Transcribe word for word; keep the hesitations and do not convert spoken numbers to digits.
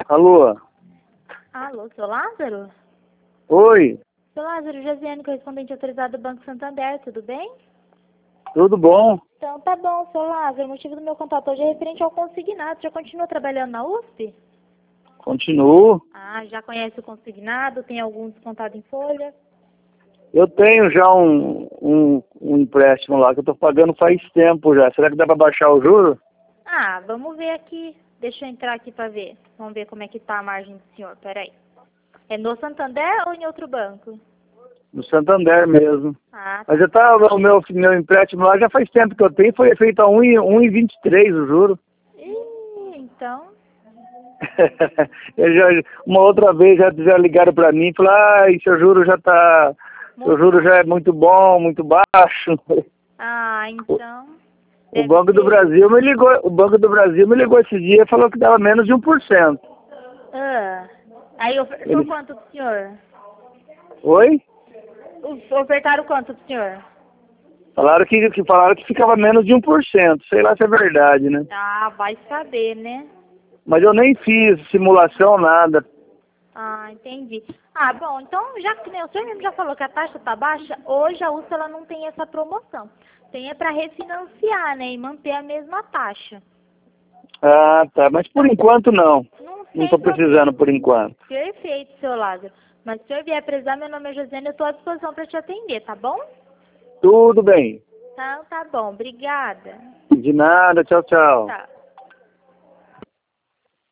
Alô? Alô, seu Lázaro? Oi, Seu Lázaro, Josiane, correspondente autorizado do Banco Santander, tudo bem? tudo bom? Então tá bom, seu Lázaro, o motivo do meu contato hoje é referente ao consignado. Já continua trabalhando na U S P? Continuo. Ah, já conhece o consignado? Tem algum descontado em folha? Eu tenho já um, um, um empréstimo lá que eu tô pagando faz tempo já. Será que dá pra baixar o juro? Ah, vamos ver aqui. Deixa eu entrar aqui pra ver. Vamos ver como é que tá a margem do senhor, peraí. É no Santander ou em outro banco? No Santander mesmo. Ah, Mas tá. eu tava, o meu, meu empréstimo lá já faz tempo que eu tenho, foi feito a um e vinte e três o juro. Ih, então... Eu já, uma outra vez já, já ligaram pra mim e falaram, ah, seu juro já tá. Seu Muito juro já é baixo. muito bom, muito baixo. Ah, então... O Deve Banco do ser Brasil isso. me ligou, o Banco do Brasil me ligou esse dia e falou que dava menos de um por cento. Ah, aí ofertou Ele, quanto pro senhor? oi? O- Ofertaram quanto pro senhor? Falaram que, que falaram que ficava menos de um por cento. Sei lá se é verdade, né? Ah, vai saber, né? Mas eu nem fiz simulação, nada. Ah, entendi. Ah, bom, então, já que nem o senhor mesmo já falou que a taxa tá baixa, hoje a U S P ela não tem essa promoção. Tem é para refinanciar, né, e manter a mesma taxa. Ah, tá. Mas por enquanto não. Não Não tem tô precisando problema. por enquanto. Perfeito, seu Lázaro. Mas se o senhor vier precisar, meu nome é Josiane, eu estou à disposição para te atender, tá bom? Tudo bem. Então, tá bom. Obrigada. De nada. Tchau, tchau. Tá.